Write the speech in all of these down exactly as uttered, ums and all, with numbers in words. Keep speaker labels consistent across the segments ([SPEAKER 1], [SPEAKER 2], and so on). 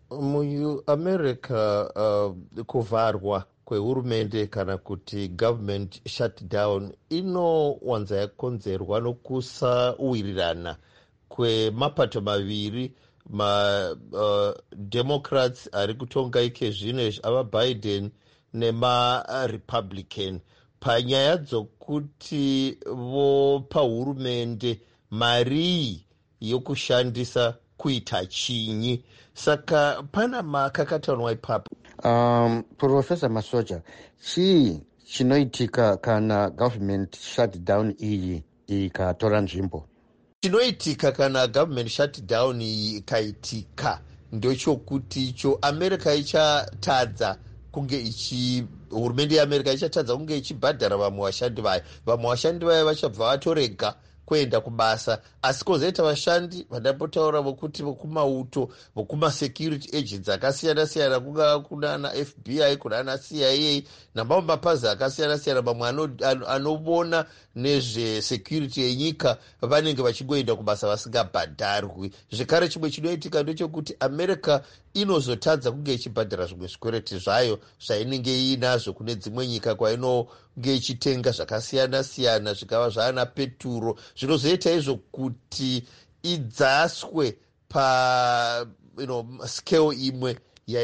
[SPEAKER 1] muamerica uh, kuvharwa kwehurumende kana kuti government shutdown inowanza yakonzerwa nokusauwirirana kwemapato maviri mademocrats uh, ari kutonga ike zvino izvi avabiden nemarepublican panyaya dzokuti vopa hurumende marii yokushandisa kuita chinyi. Saka pana makakatanwa ipapo.
[SPEAKER 2] Um, Professor Masoja, chii chinoitika kana government shutdown iyi ikatora nzvimbo?
[SPEAKER 1] Chinoitika kana government shutdown iyi ikaitika ndochokuti icho America ichatadza kunge ichi hurumende yeAmerica ichatadza kunge ichibhadhara vamwe vashandi vayo. Vamwe vashandi vayo vachabva vatorega kuenda kubasa, asi kozoita vashandi vandambotaura vokuti vokumauto vokumasecurity agents akasiyana siyana, kungava kunana F B I kunana C I A namamwe mapazi akasiyana siyana, mamwe anoona nezvesecurity yenyika vanenge vachingoenda kubasa vasingabhadharwi. Zvekare chimwe chinoitika ndechekuti America inozotadza kunge ichibhadhara zvimwe zvikwereti zvayo zvainenge iinazvo kune dzimwe nyika kwainonge ichitenga zvakasiyana siyana, zvikava zvaana peturo, zvinozoita izvo kuti idzaswe pa you know, scale imwe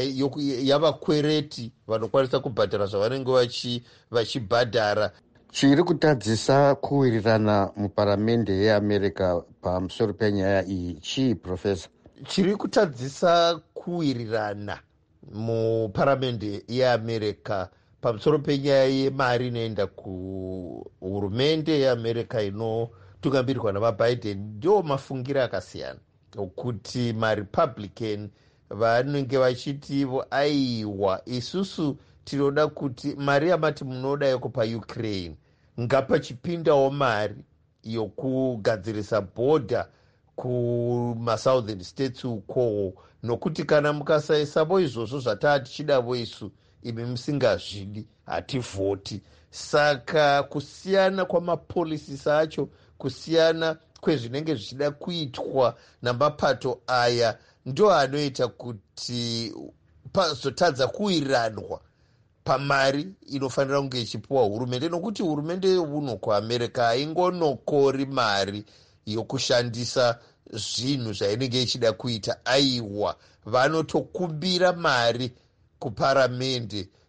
[SPEAKER 1] yavakwereti vanokwanisa kubhadhara zvavanenge vachibhadhara.
[SPEAKER 2] Chiri kutadzisa kuwirirana muparamende yeAmerica pamusoro penyaya iyi chii, Professor?
[SPEAKER 1] Chiri kutadzisa kuwirirana muparamende yeAmerica pamusoro penyaya yemari inoenda kuhurumende yeAmerica inotungamirirwa navaBiden ndio mafungiro akasiyana, kuti marepublican vanenge vachiti ivo aiwa isusu tinoda kuti mari yamati munoda yekupa Ukraine ngapachipindawo mari yokugadzirisa bhodha kumasouthern states uko, nokuti kana mukasaisavo izvozvo zvataa tichidavo isu imi musingazvidi hativhoti. Saka kusiyana kwamapolisis acho, kusiyana kwezvinenge zvichida kuitwa namapato aya ndo anoita kuti pazotadza kuwiriranwa pamari inofanira kunge ichipiwa hurumende, nokuti hurumende yeuno kuAmerica haingonokori mari yokushandisa zvinhu zvainenge ichida kuita. Aiwa, vanotokumbira mari kuparamende